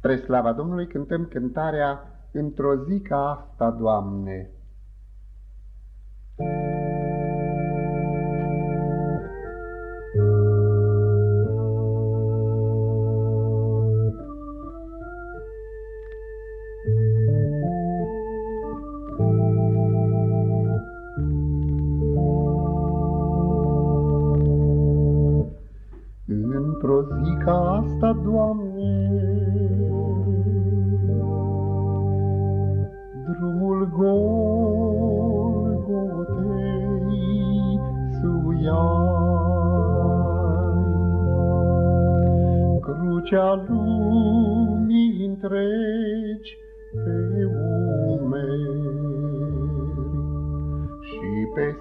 Spre slava Domnului cântăm cântarea Într-o zi ca asta, Doamne. Într-o zi ca asta, Doamne, drumul Golgotei suiai, crucea lumii întregi pe umeri și pe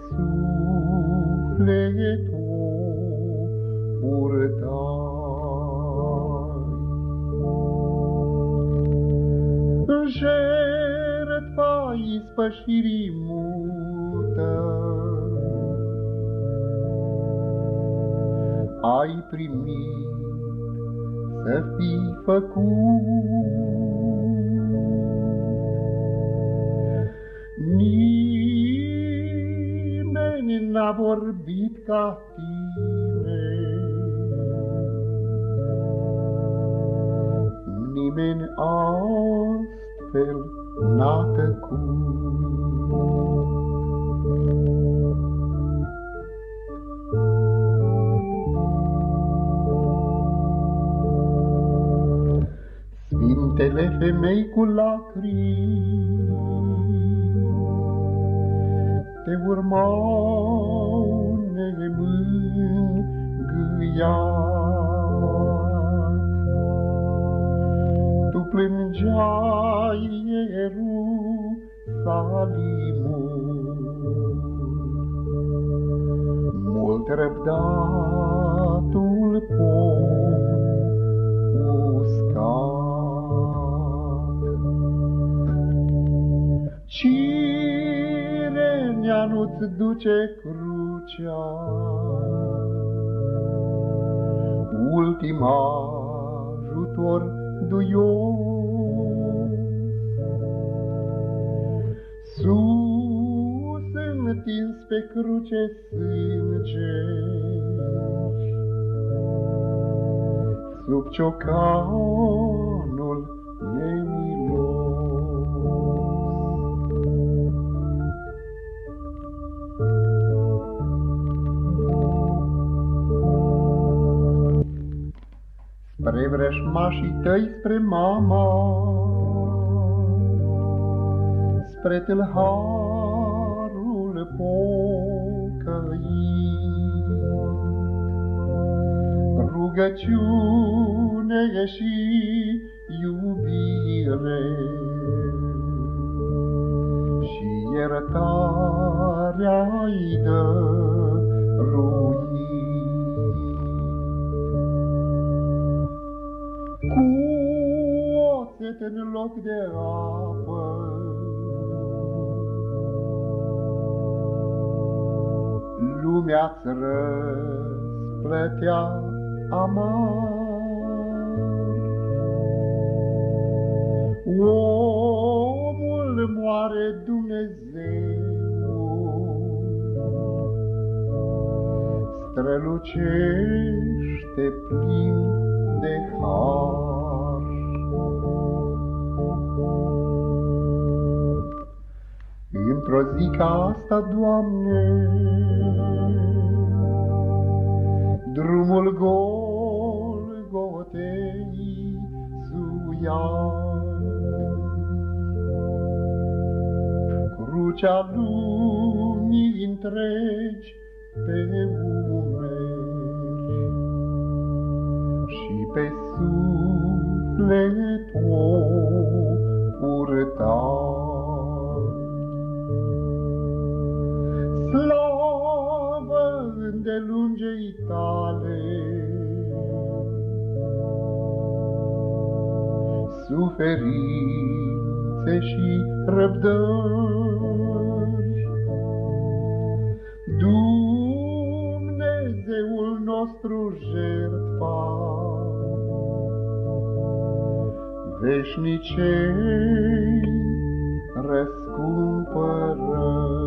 suflet o purtai. Jertfa ispășirii multă ai primit să fii făcut. Nimeni n-a vorbit ca tine, nimeni astfel n-a tăcut. Sfintele femei cu lacrimi te urmau nemângâiat. Tu plângeai Ierusalimul, mult răbdatul pom uscat. Cirenea nu-ți duce crucea, ultim ajutor duios. Sus întins pe cruce sânge, sub ciocanul nemilos. Spre vrăjmașii tăi, spre mama, spre tâlharul pocăit, rugăciune și iubire și iertarea-i dăruit. Cu oțet în loc de apă, lumea-ți răsplătea amar. Omul moare, Dumnezeul strălucește plin de har. Într-o zi ca asta, Doamne, drumul Golgotei suiai, crucea lumii întregi pe umeri și pe suflet o purtai. Slavă îndelungei tale, suferințe și răbdări, Dumnezeul nostru jertfa, veșnicei răscumpărări.